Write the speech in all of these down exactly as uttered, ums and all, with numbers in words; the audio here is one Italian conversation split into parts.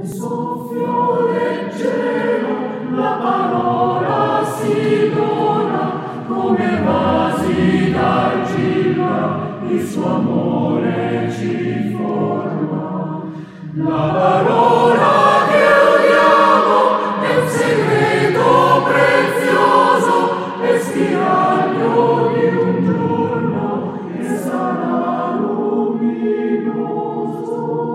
soffio leggero, la parola si dona, come vasi d'argilla, il suo amore ci forma. La parola che odiamo è un segreto prezioso, è spiraglio di un giorno che sarà luminoso.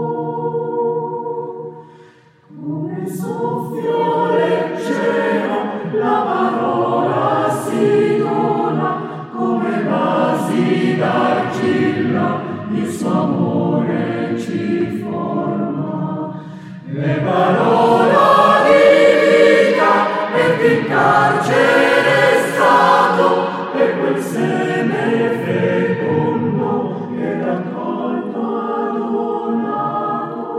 Come soffio leggero, la parola si dona, come vasi d'argilla, il suo amore ci forma. Le parola di vita per chi in carcere è stato, per quel seme fecondo che raccolto ha donato.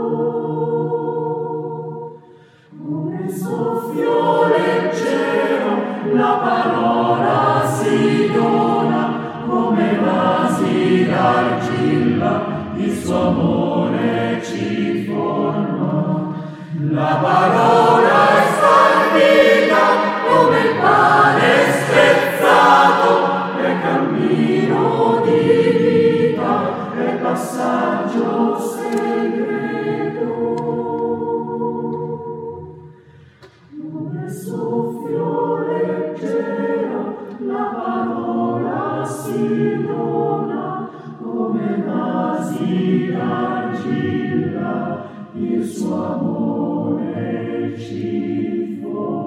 Come soffio leggero, la parola si dona, come vasi d'argilla, il suo amore ci forma. La parola è stabilita come il pane spezzato, è cammino di vita, è passaggio segreto. Come soffio leggero, la parola si dona, come vasi d'argilla, il suo amore ci forma.